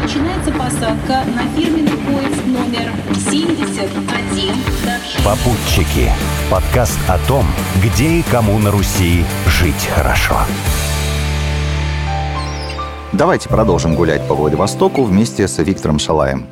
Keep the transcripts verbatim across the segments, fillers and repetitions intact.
Начинается посадка на фирменный поезд номер семьдесят один. Попутчики. Подкаст о том, где и кому на Руси жить хорошо. Давайте продолжим гулять по Владивостоку вместе с Виктором Шалаем.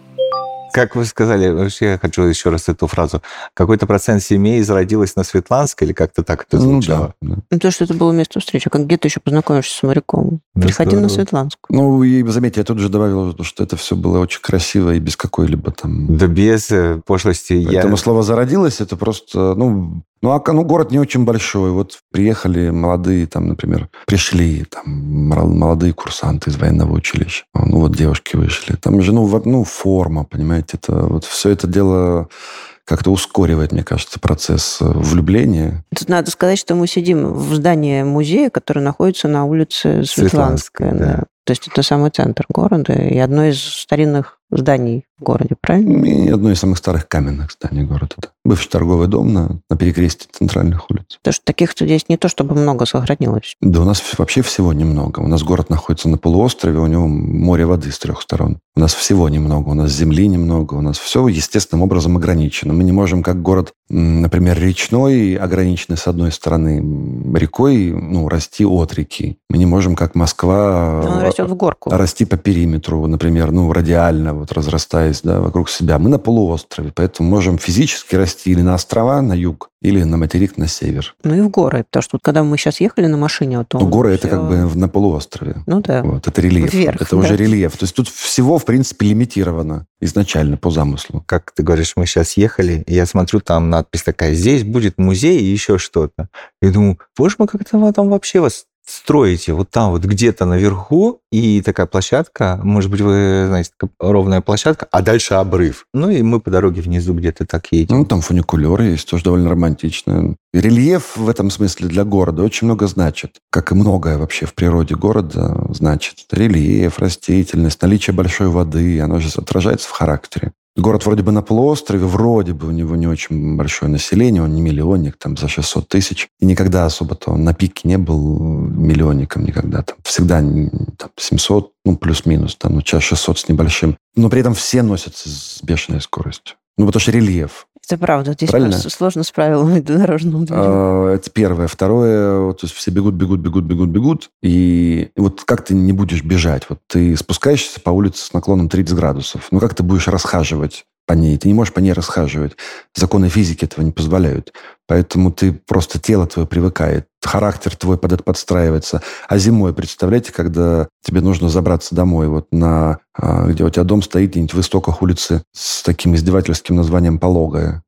Как вы сказали, вообще я хочу еще раз эту фразу. Какой-то процент семей зародилась на Светланской, или как-то так это звучало? Ну, да. Ну, то, что это было место встречи. Как где ты еще познакомишься с моряком? Да, приходи здорово. На Светланскую. Ну, и заметьте, я тут же добавил, что это все было очень красиво и без какой-либо там... Да без пошлости. Поэтому я... слово «зародилось» это просто, ну... Ну, а ну, город не очень большой. Вот приехали молодые, там, например, пришли там молодые курсанты из военного училища. Ну, вот девушки вышли. Там же, ну, ну форма, понимаете. Это, вот все это дело как-то ускоривает, мне кажется, процесс влюбления. Тут надо сказать, что мы сидим в здании музея, который находится на улице Светланская. Светланская, да. То есть это самый центр города и одно из старинных зданий в городе, правильно? И одно из самых старых каменных зданий города. Да. Бывший торговый дом на, на перекрестии центральных улиц. Потому что таких здесь не то чтобы много сохранилось. Да у нас вообще всего немного. У нас город находится на полуострове, у него море воды с трех сторон. У нас всего немного, у нас земли немного, у нас все естественным образом ограничено. Мы не можем, как город, например, речной, ограниченный с одной стороны рекой, ну, расти от реки. Мы не можем, как Москва... Он растет в горку. Расти по периметру, например, ну, радиально, вот разрастаясь, да, вокруг себя. Мы на полуострове, поэтому можем физически расти или на острова, на юг, или на материк, на север. Ну и в горы, потому что вот, когда мы сейчас ехали на машине, то... Ну, горы все... это как бы на полуострове. Ну да. Вот, это рельеф. Вверх, это да. уже рельеф. То есть тут всего, в принципе, лимитировано изначально по замыслу. Как ты говоришь, мы сейчас ехали, и я смотрю, там надпись такая: здесь будет музей и еще что-то. И думаю, боже мой, как это там вообще вас строите? Вот там вот где-то наверху, и такая площадка, может быть, вы знаете, такая ровная площадка, а дальше обрыв. Ну и мы по дороге внизу где-то так едем. Ну, там фуникулеры есть, тоже довольно романтично. Рельеф в этом смысле для города очень много значит. Как и многое вообще в природе города значит. Рельеф, растительность, наличие большой воды, оно же отражается в характере. Город вроде бы на полуострове, вроде бы у него не очень большое население, он не миллионник, там за шестьсот тысяч. И никогда особо-то он на пике не был миллионником никогда. Там всегда там, семьсот, ну, плюс-минус, там, ну, сейчас шестьсот с небольшим. Но при этом все носятся с бешеной скоростью. Ну, потому что рельеф. Это правда. Здесь правильно? Сложно с правилами дорожного движения. А, это первое. Второе, то есть все бегут, бегут, бегут, бегут, бегут. И вот как ты не будешь бежать? Вот ты спускаешься по улице с наклоном тридцать градусов. Ну, как ты будешь расхаживать по ней? Ты не можешь по ней расхаживать. Законы физики этого не позволяют. Поэтому ты просто тело твое привыкает. Характер твой под это подстраивается. А зимой, представляете, когда тебе нужно забраться домой, вот на, где у тебя дом стоит где-нибудь в истоках улицы с таким издевательским названием «Пологая».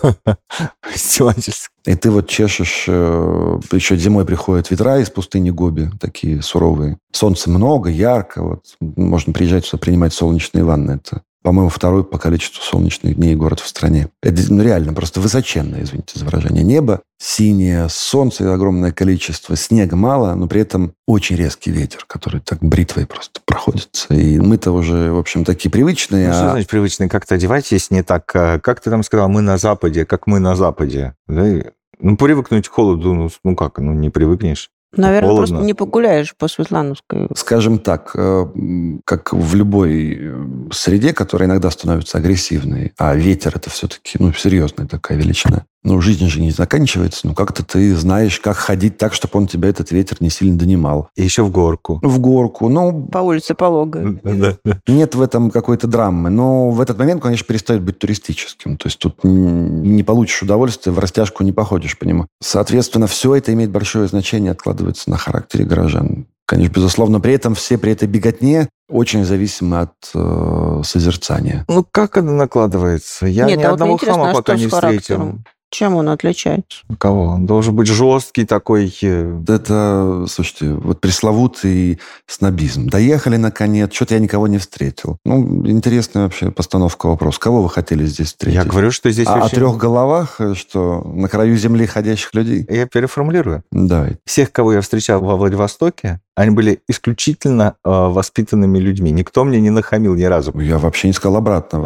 Издевательски. И ты вот чешешь... Еще зимой приходят ветра из пустыни Гоби, такие суровые. Солнца много, ярко. Вот. Можно приезжать сюда, принимать солнечные ванны. Это, по-моему, второй по количеству солнечных дней город в стране. Это ну, реально просто высоченное, извините за выражение. Небо синее, солнце огромное количество, снега мало, но при этом очень резкий ветер, который так бритвой просто проходится. И мы-то уже, в общем, такие привычные. Ну, а... что значит привычные? Как-то одевайтесь не так. Как ты там сказал, мы на Западе, как мы на Западе. Да? Ну, привыкнуть к холоду, ну, ну как, ну не привыкнешь. Наверное, холодно. Просто не погуляешь по Светлановской. Скажем так, как в любой среде, которая иногда становится агрессивной, а ветер – это все-таки ну, серьезная такая величина. Ну, жизнь же не заканчивается. Ну, как-то ты знаешь, как ходить так, чтобы он тебя, этот ветер, не сильно донимал. И еще в горку. В горку. Ну, по улице Пологая. Нет в этом какой-то драмы. Но в этот момент, конечно, перестает быть туристическим. То есть тут не получишь удовольствия, в растяжку не походишь по нему. Соответственно, все это имеет большое значение, откладывается на характере горожан. Конечно, безусловно, при этом все при этой беготне очень зависимы от э, созерцания. Ну, как это накладывается? Я Нет, ни а одного вот хама пока не встретил. Характером? Чем он отличается? Кого? Он должен быть жесткий такой. Это, слушайте, вот пресловутый снобизм. Доехали, наконец, что-то я никого не встретил. Ну, интересная вообще постановка вопроса. Кого вы хотели здесь встретить? Я говорю, что здесь а очень... О трех головах, что на краю земли ходящих людей? Я переформулирую. Давай. Всех, кого я встречал во Владивостоке, они были исключительно э, воспитанными людьми. Никто мне не нахамил ни разу. Я вообще не сказал обратного.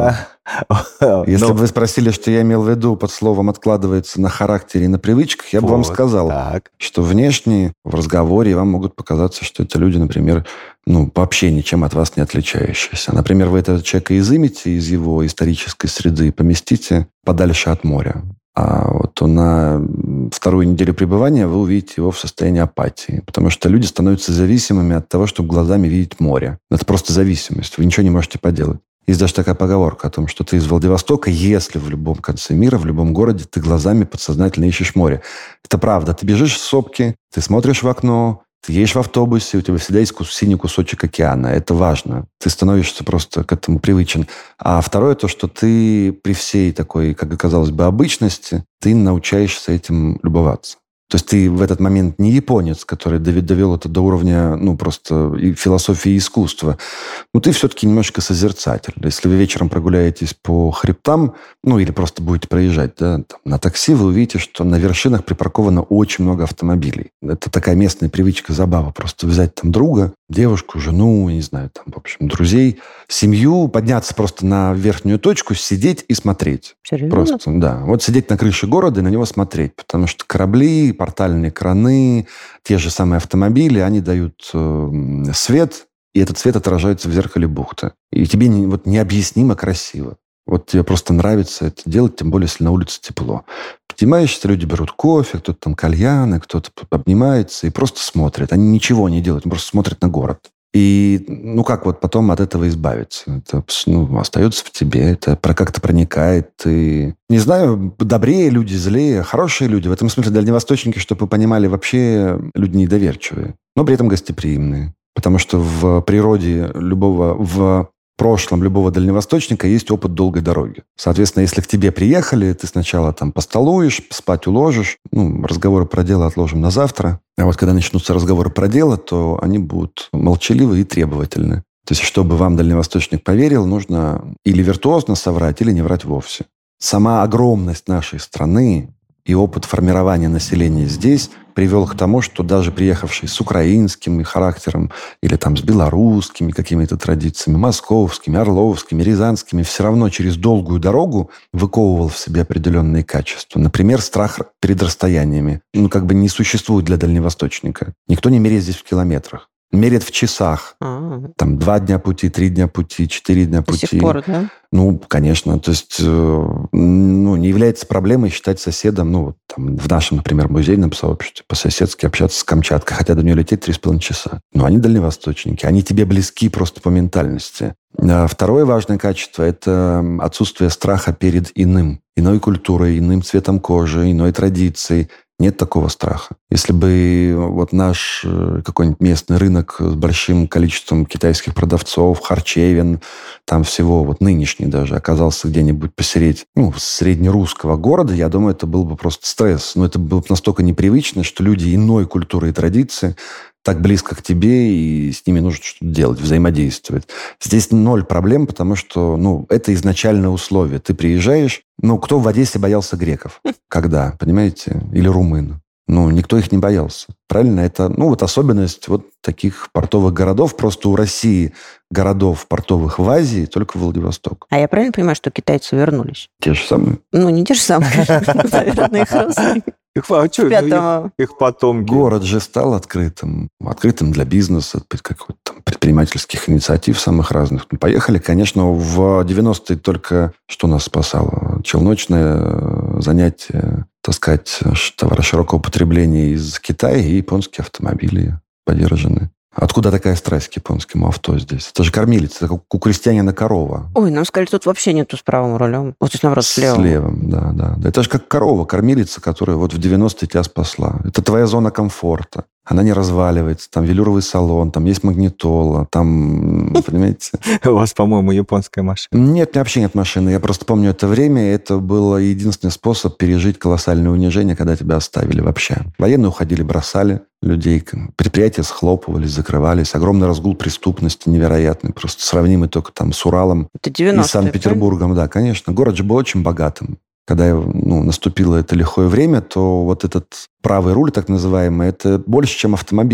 Если Но- бы вы спросили, что я имел в виду под словом «откладывается на характере и на привычках», я бы вам Вот, сказал, так. что внешне в разговоре вам могут показаться, что это люди, например, ну, вообще ничем от вас не отличающиеся. Например, вы этого человека изымете из его исторической среды и поместите подальше от моря. А вот на вторую неделю пребывания вы увидите его в состоянии апатии. Потому что люди становятся зависимыми от того, чтобы глазами видеть море. Это просто зависимость. Вы ничего не можете поделать. Есть даже такая поговорка о том, что ты из Владивостока, если в любом конце мира, в любом городе, ты глазами подсознательно ищешь море. Это правда. Ты бежишь в сопки, ты смотришь в окно, ты едешь в автобусе, у тебя всегда есть кус- синий кусочек океана. Это важно. Ты становишься просто к этому привычен. А второе, то, что ты при всей такой, как казалось бы, обычности, ты научаешься этим любоваться. То есть ты в этот момент не японец, который дови- довел это до уровня, ну, просто и философии и искусства. Но ты все-таки немножко созерцатель. Если вы вечером прогуляетесь по хребтам, ну, или просто будете проезжать, да, там, на такси, вы увидите, что на вершинах припарковано очень много автомобилей. Это такая местная привычка, забава. Просто взять там друга, девушку, жену, не знаю, там, в общем, друзей, семью, подняться просто на верхнюю точку, сидеть и смотреть. Серьезно? Просто, да. Вот сидеть на крыше города и на него смотреть. Потому что корабли, портальные краны, те же самые автомобили, они дают э, свет, и этот свет отражается в зеркале бухты. И тебе не, вот, необъяснимо красиво. Вот тебе просто нравится это делать, тем более, если на улице тепло. Поднимаешься, люди берут кофе, кто-то там кальяны, кто-то обнимается и просто смотрит. Они ничего не делают, они просто смотрят на город. И, ну, как вот потом от этого избавиться? Это, ну, остается в тебе, это про- как-то проникает. И, не знаю, добрее люди, злее, хорошие люди. В этом смысле дальневосточники, чтобы вы понимали, вообще люди недоверчивые, но при этом гостеприимные. Потому что в природе любого, в прошлом любого дальневосточника есть опыт долгой дороги. Соответственно, если к тебе приехали, ты сначала там постолуешь, спать уложишь. Ну, разговоры про дело отложим на завтра. А вот когда начнутся разговоры про дело, то они будут молчаливы и требовательны. То есть, чтобы вам дальневосточник поверил, нужно или виртуозно соврать, или не врать вовсе. Сама огромность нашей страны и опыт формирования населения здесь привел к тому, что даже приехавший с украинским характером или там с белорусскими какими-то традициями, московскими, орловскими, рязанскими, все равно через долгую дорогу выковывал в себе определенные качества. Например, страх перед расстояниями. Ну, как бы не существует для дальневосточника. Никто не меряет здесь в километрах. Меряет в часах. А, Там два дня пути, три дня пути, четыре дня до пути. сих пор, да? Ну, конечно. То есть, э, ну, не является проблемой считать соседом, ну, вот там, в нашем, например, музейном сообществе по-соседски общаться с Камчаткой, хотя до нее лететь три с половиной часа. Но они дальневосточники, они тебе близки просто по ментальности. А второе важное качество – это отсутствие страха перед иным. Иной культурой, иным цветом кожи, иной традицией. Нет такого страха. Если бы вот наш э, какой-нибудь местный рынок с большим количеством китайских продавцов, харчевин, там всего, вот нынешний даже, оказался где-нибудь посередине, ну, среднерусского города, я думаю, это был бы просто стресс. Но это было бы настолько непривычно, что люди иной культуры и традиции так близко к тебе, и с ними нужно что-то делать, взаимодействовать. Здесь ноль проблем, потому что, ну, это изначальное условие. Ты приезжаешь, ну, кто в Одессе боялся греков? Когда, понимаете? Или румын? Ну, никто их не боялся. Правильно? Это, ну, вот особенность вот таких портовых городов. Просто у России городов портовых в Азии только Владивосток. А я правильно понимаю, что китайцы вернулись? Те же самые. Ну, не те же самые, наверное, их родственники. Их, а чё, ну, Пятого. их, их потомки. Город же стал открытым. Открытым для бизнеса, каких-то там предпринимательских инициатив самых разных. Ну, поехали, конечно, в девяностые только что нас спасало? Челночное занятие, таскать товары широкого потребления из Китая и японские автомобили подержаны. Откуда такая страсть к японскому авто здесь? Это же кормилица, это как у крестьянина корова. Ой, нам сказали, тут вообще нету с правым рулем. Вот, то есть, наоборот, с левым. С левым, да, да, да. Это же как корова, кормилица, которая вот в девяностые тебя спасла. Это твоя зона комфорта. Она не разваливается. Там велюровый салон, там есть магнитола, там, понимаете? У вас, по-моему, японская машина. Нет, у меня вообще нет машины. Я просто помню это время. Это был единственный способ пережить колоссальное унижение, когда тебя оставили вообще. Военные уходили, бросали людей. Предприятия схлопывались, закрывались. Огромный разгул преступности невероятный. Просто сравнимый только там с Уралом Это и девяностые, Санкт-Петербургом. Да, конечно. Город же был очень богатым. Когда ну, наступило это лихое время, то вот этот правый руль, так называемый, это больше, чем автомобиль.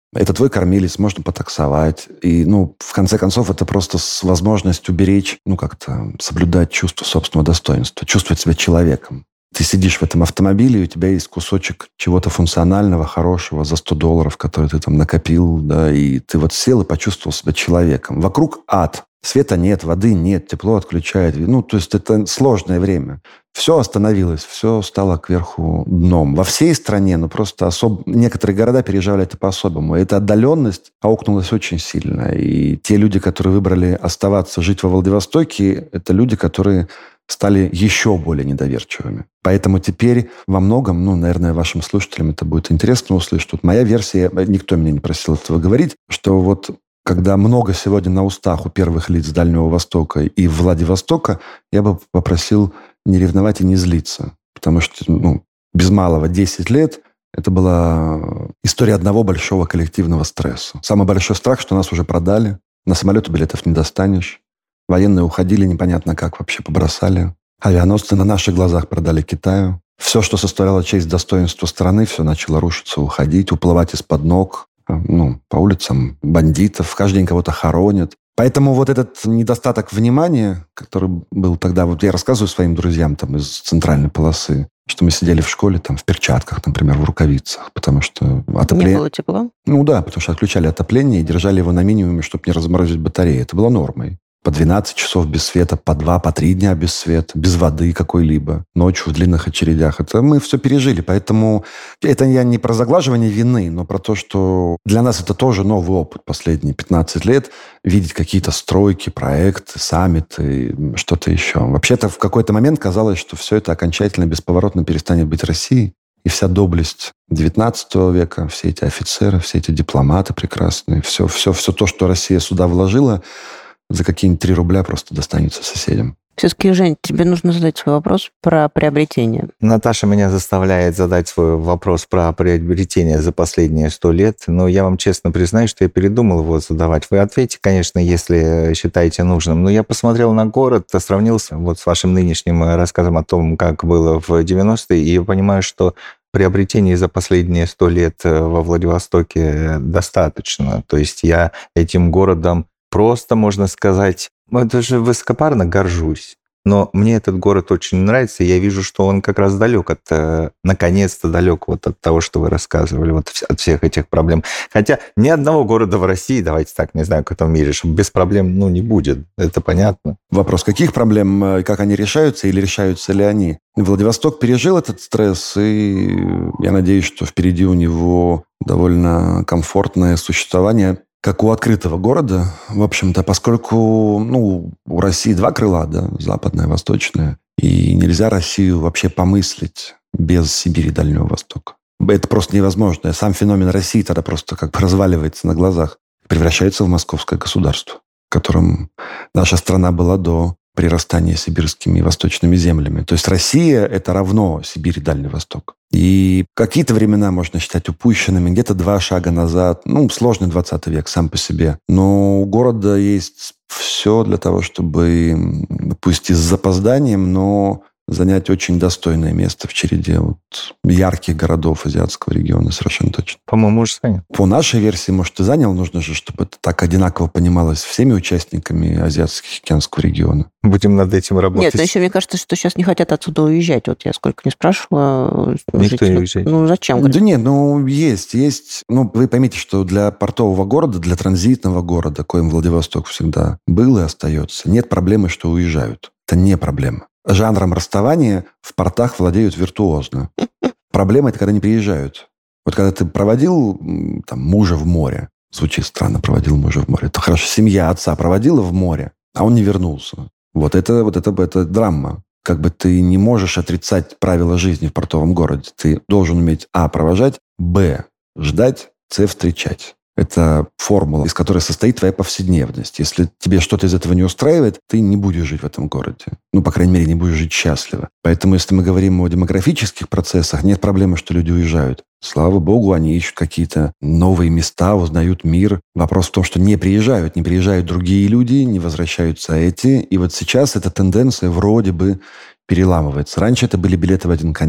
Это твой кормилец, можно потаксовать. И, ну, в конце концов, это просто с возможностью беречь, ну, как-то соблюдать чувство собственного достоинства, чувствовать себя человеком. Ты сидишь в этом автомобиле, и у тебя есть кусочек чего-то функционального, хорошего за сто долларов, который ты там накопил, да, и ты вот сел и почувствовал себя человеком. Вокруг ад. Света нет, воды нет, тепло отключает. Ну, то есть это сложное время. Все остановилось, все стало кверху дном. Во всей стране, ну, просто особ... некоторые города переживали это по-особому. Эта отдаленность аукнулась очень сильно. И те люди, которые выбрали оставаться, жить во Владивостоке, это люди, которые стали еще более недоверчивыми. Поэтому теперь во многом, ну, наверное, вашим слушателям это будет интересно услышать. Тут моя версия, никто меня не просил этого говорить, что вот когда много сегодня на устах у первых лиц Дальнего Востока и Владивостока, я бы попросил не ревновать и не злиться. Потому что, ну, без малого десять лет это была история одного большого коллективного стресса. Самый большой страх, что нас уже продали, на самолеты билетов не достанешь, военные уходили непонятно как, вообще побросали. Авианосцы на наших глазах продали Китаю. Все, что составляло честь, достоинство страны, все начало рушиться, уходить, уплывать из-под ног. Ну, по улицам бандитов, каждый день кого-то хоронят. Поэтому вот этот недостаток внимания, который был тогда, вот я рассказываю своим друзьям там из центральной полосы, что мы сидели в школе там в перчатках, например, в рукавицах, потому что отопление... Не было тепла? Ну да, потому что отключали отопление и держали его на минимуме, чтобы не разморозить батареи. Это было нормой. По двенадцать часов без света, по два, по три дня без света, без воды какой-либо, ночью в длинных очередях. Это мы все пережили, поэтому это я не про заглаживание вины, но про то, что для нас это тоже новый опыт последние пятнадцать лет, видеть какие-то стройки, проекты, саммиты, что-то еще. Вообще-то в какой-то момент казалось, что все это окончательно, бесповоротно перестанет быть Россией, и вся доблесть девятнадцатого века, все эти офицеры, все эти дипломаты прекрасные, все, все, все то, что Россия сюда вложила, за какие-нибудь три рубля просто достанется соседям. Все-таки, Жень, тебе нужно задать свой вопрос про приобретение. Наташа меня заставляет задать свой вопрос про приобретение за последние сто лет, но я вам честно признаюсь, что я передумал его задавать. Вы ответьте, конечно, если считаете нужным, но я посмотрел на город, сравнился вот с вашим нынешним рассказом о том, как было в девяностые, и я понимаю, что приобретений за последние сто лет во Владивостоке достаточно. То есть я этим городом просто, можно сказать, даже высокопарно горжусь. Но мне этот город очень нравится, и я вижу, что он как раз далек от, наконец-то далек вот от того, что вы рассказывали, вот от всех этих проблем. Хотя ни одного города в России, давайте так, не знаю, как в этом мире, чтобы без проблем, ну, не будет. Это понятно. Вопрос, каких проблем, как они решаются или решаются ли они? Владивосток пережил этот стресс, и я надеюсь, что впереди у него довольно комфортное существование, как у открытого города, в общем-то, поскольку, ну, у России два крыла, да, западное, восточное, и нельзя Россию вообще помыслить без Сибири и Дальнего Востока. Это просто невозможно. Сам феномен России тогда просто как бы разваливается на глазах, превращается в московское государство, которым наша страна была до прирастания сибирскими и восточными землями. То есть Россия – это равно Сибирь и Дальний Восток. И какие-то времена можно считать упущенными, где-то два шага назад. Ну, сложный двадцатый век сам по себе. Но у города есть все для того, чтобы, пусть и с запозданием, но занять очень достойное место в череде вот ярких городов азиатского региона, совершенно точно. По-моему, уже занял. По нашей версии, может, и занял. Нужно же, чтобы это так одинаково понималось всеми участниками Азиатско-Тихоокеанского региона. Будем над этим работать. Нет, но еще мне кажется, что сейчас не хотят отсюда уезжать. Вот я сколько не спрашивала. Никто не уезжает. Ну, зачем? Да нет, ну, есть, есть. Ну, вы поймите, что для портового города, для транзитного города, коим Владивосток всегда был и остается, нет проблемы, что уезжают. Это не проблема. Жанром расставания в портах владеют виртуозно. Проблема – это когда не приезжают. Вот когда ты проводил там, мужа в море, звучит странно, проводил мужа в море, это хорошо, семья отца проводила в море, а он не вернулся. Вот это, вот это, это драма. Как бы ты не можешь отрицать правила жизни в портовом городе. Ты должен уметь а. провожать, б. ждать, с. встречать. Это формула, из которой состоит твоя повседневность. Если тебе что-то из этого не устраивает, ты не будешь жить в этом городе. Ну, по крайней мере, не будешь жить счастливо. Поэтому, если мы говорим о демографических процессах, нет проблемы, что люди уезжают. Слава богу, они ищут какие-то новые места, узнают мир. Вопрос в том, что не приезжают. Не приезжают другие люди, не возвращаются эти. И вот сейчас эта тенденция вроде бы переламывается. Раньше это были билеты в один конец.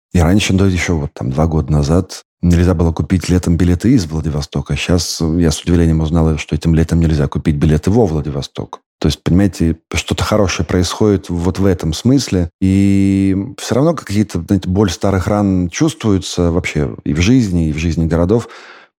И раньше, да, еще вот там два года назад нельзя было купить летом билеты из Владивостока. Сейчас я с удивлением узнал, что этим летом нельзя купить билеты во Владивосток. То есть, понимаете, что-то хорошее происходит вот в этом смысле. И все равно какие-то, знаете, боль старых ран чувствуется вообще и в жизни, и в жизни городов.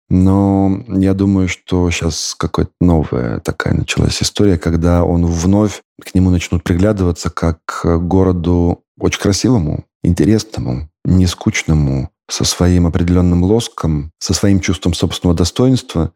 Но я думаю, что сейчас какая-то новая такая началась история, когда он вновь к нему начнут приглядываться как к городу очень красивому, интересному, не скучному, со своим определенным лоском, со своим чувством собственного достоинства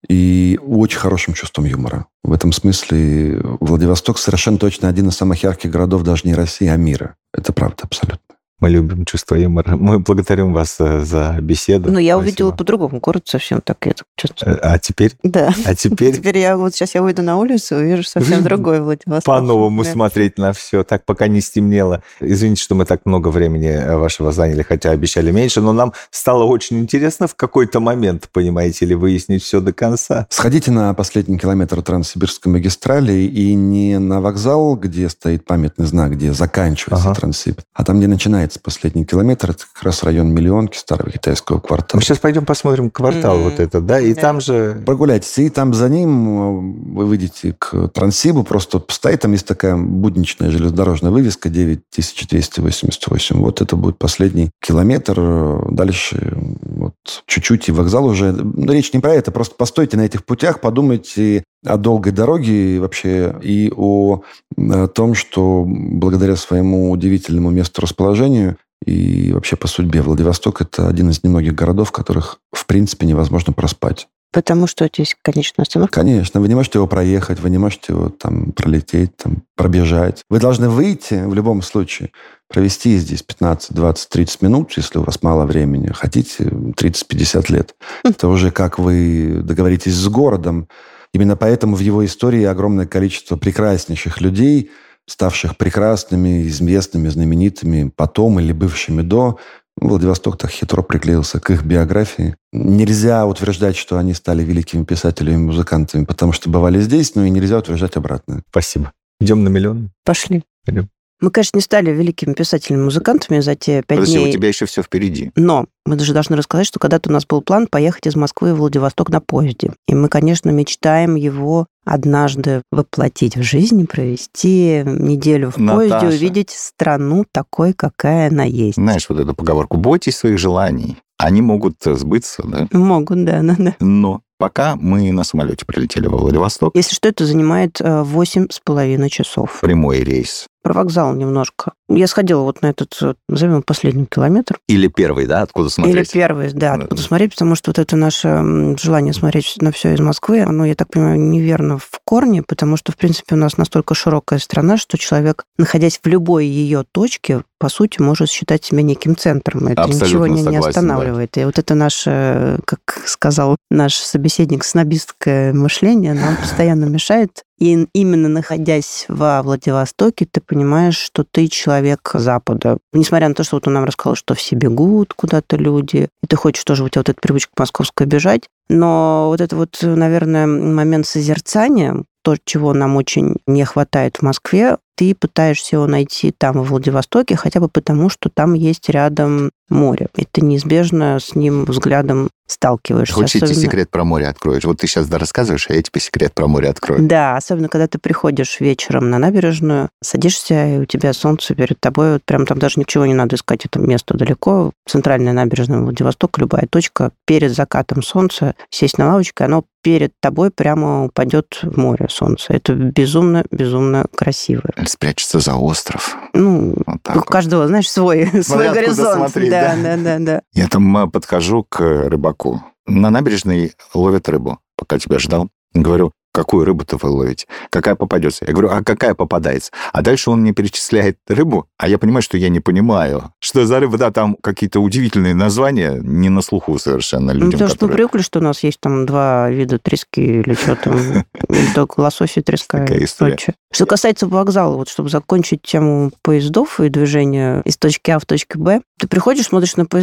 и очень хорошим чувством юмора. В этом смысле Владивосток совершенно точно один из самых ярких городов даже не России, а мира. Это правда абсолютно. Мы любим чувство юмора. Мы благодарим вас за беседу. Ну, я Спасибо. увидела по-другому город совсем так, я так чувствую. А теперь? Да. А теперь? Теперь я вот сейчас я выйду на улицу и увижу совсем другой Владивосток. По-новому Да. смотреть на все, так пока не стемнело. Извините, что мы так много времени вашего заняли, хотя обещали меньше, но нам стало очень интересно в какой-то момент, понимаете ли, выяснить все до конца. Сходите на последний километр Транссибирской магистрали и не на вокзал, где стоит памятный знак, где заканчивается Ага. Транссиб, а там, где начинается последний километр, это как раз район Миллионки, старого китайского квартала. Мы сейчас пойдем посмотрим квартал Мгм. вот этот, да, и Да. там же... Прогуляйтесь, и там за ним вы выйдете к Транссибу, просто стоит, там есть такая будничная железнодорожная вывеска девять тысяч двести восемьдесят восемь. Вот это будет последний километр. Дальше вот чуть-чуть и вокзал уже. Но речь не про это, просто постойте на этих путях, подумайте о долгой дороге вообще и о, о том, что благодаря своему удивительному месту расположению и вообще по судьбе Владивосток – это один из немногих городов, в которых, в принципе, невозможно проспать. Потому что здесь конечная остановка. Конечно, вы не можете его проехать, вы не можете его там пролететь, там, пробежать. Вы должны выйти в любом случае, провести здесь пятнадцать, двадцать, тридцать минут, если у вас мало времени. Хотите тридцать-пятьдесят лет. Это уже как вы договоритесь с городом. Именно поэтому в его истории огромное количество прекраснейших людей, ставших прекрасными, известными, знаменитыми потом или бывшими до. Владивосток так хитро приклеился к их биографии. Нельзя утверждать, что они стали великими писателями и музыкантами, потому что бывали здесь, но и нельзя утверждать обратное. Спасибо. Идем на миллион? Пошли. Пойдем. Мы, конечно, не стали великими писателями-музыкантами за те пять Подожди, дней. у тебя еще все впереди. Но мы даже должны рассказать, что когда-то у нас был план поехать из Москвы в Владивосток на поезде. И мы, конечно, мечтаем его однажды воплотить в жизнь, провести неделю в Наташа. поезде, увидеть страну такой, какая она есть. Знаешь вот эту поговорку «бойтесь своих желаний». Они могут сбыться, да? Могут, да, да, да. Но пока мы на самолете прилетели во Владивосток, Если что, это занимает э, восемь с половиной часов. прямой рейс. Про вокзал немножко. Я сходила вот на этот, э, назовем его, последний километр. Или первый, да, откуда смотреть? Или первый, да, Да. откуда смотреть, потому что вот это наше м, желание смотреть на все из Москвы, оно, я так понимаю, неверно в корне, потому что, в принципе, у нас настолько широкая страна, что человек, находясь в любой ее точке, по сути, может считать себя неким центром. Это Абсолютно ничего не, не согласен, останавливает. И вот это наше, как сказал наш собеседник, снобистское мышление нам постоянно мешает. И именно находясь во Владивостоке, ты понимаешь, что ты человек Запада. Несмотря на то, что вот он нам рассказал, что все бегут куда-то люди, и ты хочешь тоже, у тебя вот эта привычка московская бежать, но вот это вот, наверное, момент созерцания, то, чего нам очень не хватает в Москве, ты пытаешься его найти там, во Владивостоке, хотя бы потому, что там есть рядом море. И ты неизбежно с ним взглядом сталкиваешься. Хочешь, я тебе особенно- секрет про море откроешь? Вот ты сейчас да, рассказываешь, а я тебе секрет про море открою. Да, особенно когда ты приходишь вечером на набережную, садишься, и у тебя солнце перед тобой, вот прям там даже ничего не надо искать, это место далеко, центральная набережная Владивостока, любая точка, перед закатом солнца, сесть на лавочку, оно перед тобой прямо упадет в море солнце. Это безумно-безумно красиво. Спрячется за остров. Ну, Вот так у вот. каждого, знаешь, свой, свой откуда горизонт. смотреть, да, да? да, да, да. Я там а, подхожу к рыбаку. На набережной ловят рыбу. Пока тебя ждал, говорю, какую рыбу-то вы ловите? Какая попадется? Я говорю, а какая попадается? А дальше он мне перечисляет рыбу, а я понимаю, что я не понимаю. Что за рыба? Да, там какие-то удивительные названия, не на слуху совершенно людям, Ну, потому что мы которые... привыкли, что у нас есть там два вида трески или что там, или только лосось и треска. Такая и история. прочее. Что касается вокзала, вот чтобы закончить тему поездов и движения из точки А в точку Б, ты приходишь, смотришь на поезда,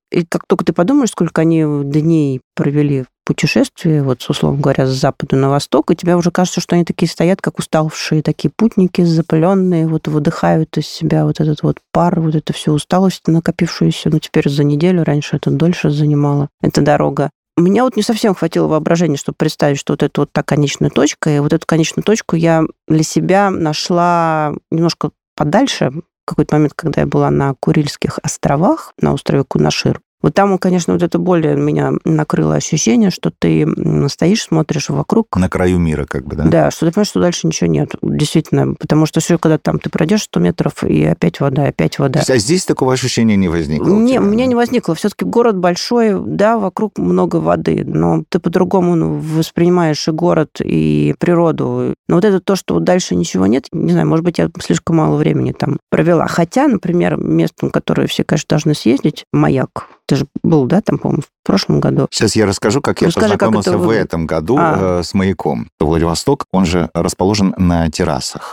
И как только ты подумаешь, сколько они дней провели в путешествии, вот, условно говоря, с запада на восток, и тебе уже кажется, что они такие стоят, как уставшие такие путники, запыленные, вот выдыхают из себя вот этот вот пар, вот эту всю усталость накопившуюся, ну, теперь за неделю, раньше это дольше занимало, эта дорога. У меня вот не совсем хватило воображения, чтобы представить, что вот это вот та конечная точка, и вот эту конечную точку я для себя нашла немножко подальше, в какой-то момент, когда я была на Курильских островах, на острове Кунашир. Вот там, конечно, вот это более меня накрыло ощущение, что ты стоишь, смотришь вокруг. На краю мира, как бы, да? Да, что ты понимаешь, что дальше ничего нет. Действительно, потому что все, когда там ты пройдешь сто метров, и опять вода, опять вода. А здесь такого ощущения не возникло? Не, у меня не возникло. Все-таки город большой, да, вокруг много воды, но ты по-другому ну, воспринимаешь и город, и природу. Но вот это то, что вот дальше ничего нет, не знаю, может быть, я слишком мало времени там провела. Хотя, например, местом, которое все, конечно, должны съездить, Маяк. Ты же был, да, там, по-моему, в прошлом году? Сейчас я расскажу, как Расскажи, я познакомился как это в этом году а. э, с Маяком. Владивосток, он же расположен на террасах.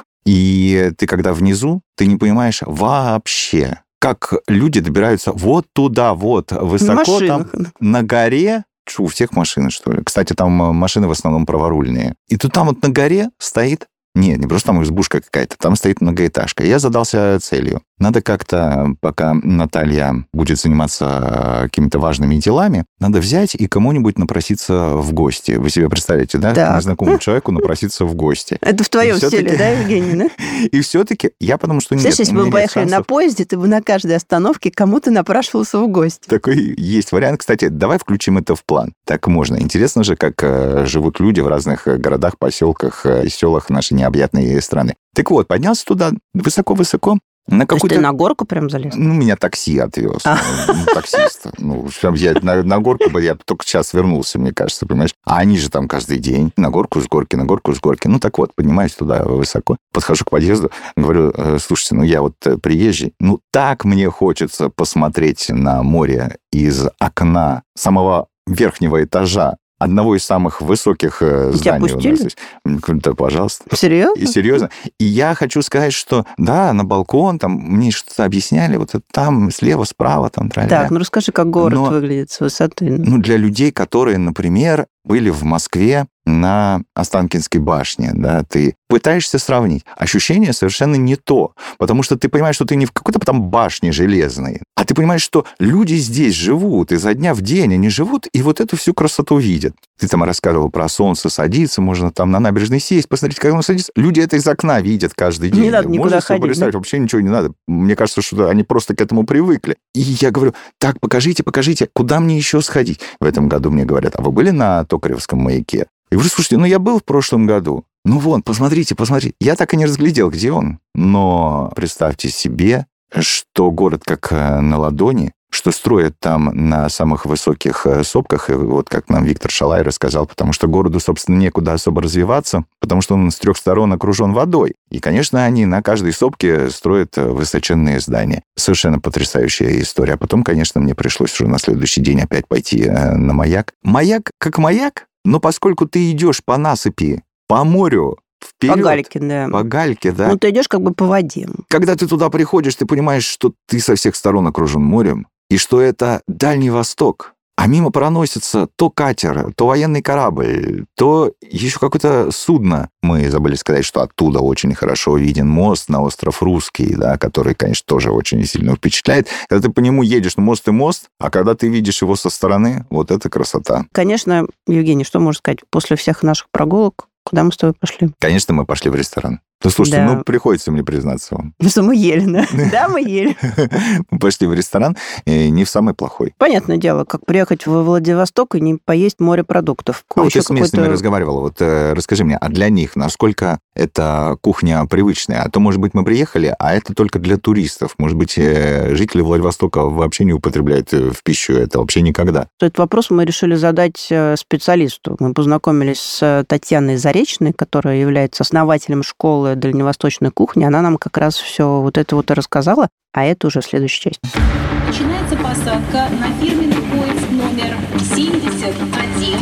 И ты, когда внизу, ты не понимаешь вообще, как люди добираются вот туда, вот, высоко там, на горе. Что, у всех машины, что ли? Кстати, там машины в основном праворульные. И тут там вот на горе стоит... Нет, не просто там избушка какая-то, там стоит многоэтажка. Я задался целью. Надо как-то, пока Наталья будет заниматься какими-то важными делами, надо взять и кому-нибудь напроситься в гости. Вы себе представляете, да? Так. Незнакомому человеку напроситься в гости. Это в твоем стиле, да, Евгений? Да? И все-таки я потому что нет. Слышишь, если бы мы поехали на поезде, ты бы на каждой остановке кому-то напрашивался в гости. Такой есть вариант. Кстати, давай включим это в план. Так можно. Интересно же, как живут люди в разных городах, поселках, селах нашей необъятной страны. Так вот, поднялся туда высоко-высоко. На То есть ты на горку прям залез? Ну, меня такси отвез. А. Ну, таксист. Ну, я на, на горку бы, я только сейчас вернулся, мне кажется, понимаешь? А они же там каждый день. На горку с горки, на горку с горки. Ну, так вот, поднимаюсь туда высоко. Подхожу к подъезду, говорю, слушайте, ну, я вот приезжий. Ну, так мне хочется посмотреть на море из окна самого верхнего этажа одного из самых высоких Тебя зданий пустили? у нас. Да, пожалуйста. Серьезно? И серьезно. И я хочу сказать, что да, на балкон, там мне что-то объясняли, вот это там слева, справа, там, тра-ля. Так, ну расскажи, как город Но, выглядит с высоты. Ну, для людей, которые, например, были в Москве на Останкинской башне, да, ты пытаешься сравнить. Ощущение совершенно не то, потому что ты понимаешь, что ты не в какой-то там башне железной, а ты понимаешь, что люди здесь живут, изо дня в день они живут, и вот эту всю красоту видят. Ты там рассказывал про солнце садится, можно там на набережной сесть, посмотреть, как оно садится. Люди это из окна видят каждый день. Не надо никуда Можно себе ходить, представить, да? вообще ничего не надо. Мне кажется, что они просто к этому привыкли. И я говорю, так, покажите, покажите, куда мне еще сходить? В этом году мне говорят, а вы были на Токаревском маяке? Я говорю, слушайте, ну я был в прошлом году. Ну вон, посмотрите, посмотрите. Я так и не разглядел, где он. Но представьте себе, что город как на ладони, что строят там на самых высоких сопках, и вот как нам Виктор Шалай рассказал, потому что городу, собственно, некуда особо развиваться, потому что он с трех сторон окружен водой. И, конечно, они на каждой сопке строят высоченные здания. Совершенно потрясающая история. А потом, конечно, мне пришлось уже на следующий день опять пойти на маяк. Маяк как маяк, но поскольку ты идешь по насыпи, по морю, вперед, По гальке, да. По гальке, да. Ну, ты идешь как бы по воде. Когда ты туда приходишь, ты понимаешь, что ты со всех сторон окружен морем, и что это Дальний Восток. А мимо проносится то катер, то военный корабль, то еще какое-то судно. Мы забыли сказать, что оттуда очень хорошо виден мост на остров Русский, да, который, конечно, тоже очень сильно впечатляет. Когда ты по нему едешь, ну, мост и мост, а когда ты видишь его со стороны, вот это красота. Конечно, Евгений, что можно сказать? После всех наших прогулок, куда мы с тобой пошли? Конечно, мы пошли в ресторан. Ну, слушайте, Да. ну, приходится мне признаться вам. Ну, что мы ели, да? Да, мы ели. Мы пошли в ресторан, и не в самый плохой. Понятное дело, как приехать во Владивосток и не поесть морепродуктов. А вот Еще ты с местными какой-то- разговаривала. Вот э, расскажи мне, а для них насколько эта кухня привычная? А то, может быть, мы приехали, а это только для туристов. Может быть, э, жители Владивостока вообще не употребляют э, в пищу это вообще никогда. Этот вопрос мы решили задать э, специалисту. Мы познакомились с Татьяной Заречной, которая является основателем школы дальневосточной кухни. Она нам как раз все вот это вот и рассказала, а это уже следующая часть. Начинается посадка на фирменный поезд номер семьдесят один.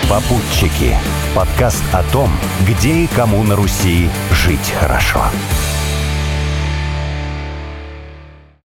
Попутчики. Подкаст о том, где и кому на Руси жить хорошо.